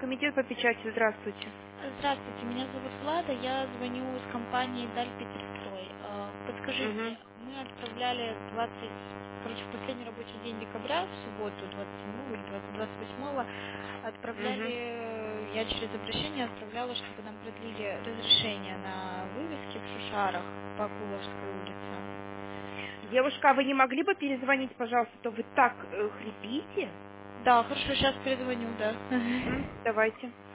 комитет по печати. Здравствуйте. Здравствуйте, меня зовут Влада, я звоню из компании Даль Питерстрой. Угу. Подскажите, мы отправляли в последний рабочий день декабря, в субботу 27 или 28 Угу. я через обращение отправляла, чтобы нам продлили разрешение на вывески в Шушарах по Куловской улице. Девушка, а вы не могли бы перезвонить, пожалуйста, то вы так хрипите? Да, хорошо, сейчас перезвоню, да. Давайте.